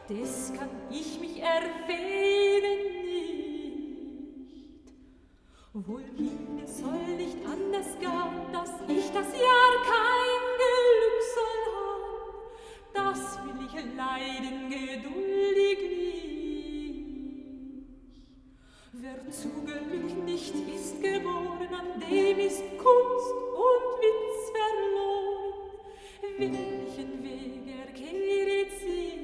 des kann ich mich erwehren nicht. Wohl jene soll nicht anders gehen, dass ich das Jahr kein Glück soll haben, das will ich leiden geduldig nicht. Wer zu Glück nicht ist geboren, an dem ist Kunst und Witz verloren, welchen Weg er kehret sie.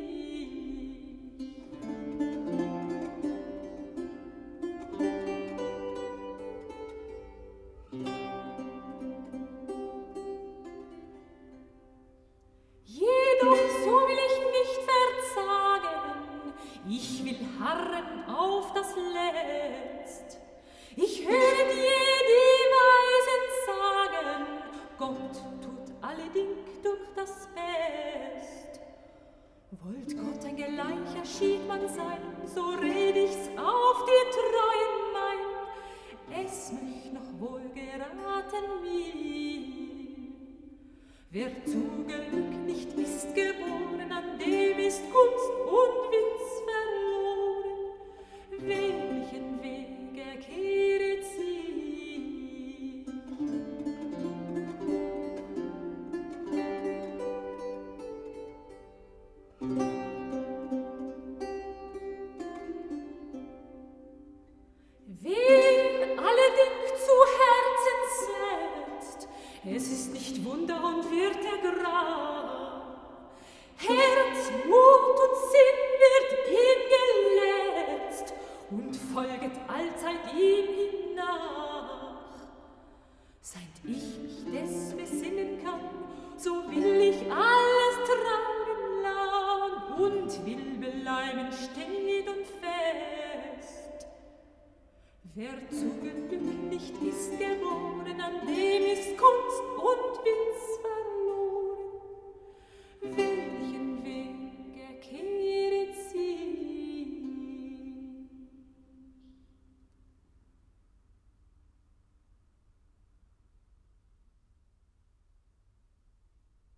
Jedoch so will ich nicht verzagen, ich will harren auf das Letzt. Ich höre dir die Weisen sagen, Gott tut alle Ding durch das Best. Wollt Gott ein gleicher Schiedmann sein, so red ich's auf die Treuen mein, es möcht noch wohl geraten mir. Wer zu Glück nicht ist geboren, an dem ist Kunst und Witz verloren, welchen Weg er kehret sie. Wen allerdings zu Herzen setzt, es ist nicht Wunder und wird er grau. Herz, Mut und Sinn wird ihm geletzt und folget allzeit ihm hinnach. Seit ich mich des besinnen kann, so will ich alles tragen lang und will bleiben steht und fest. Wer zu Glück nicht ist geboren, an dem ist Kunst und Witz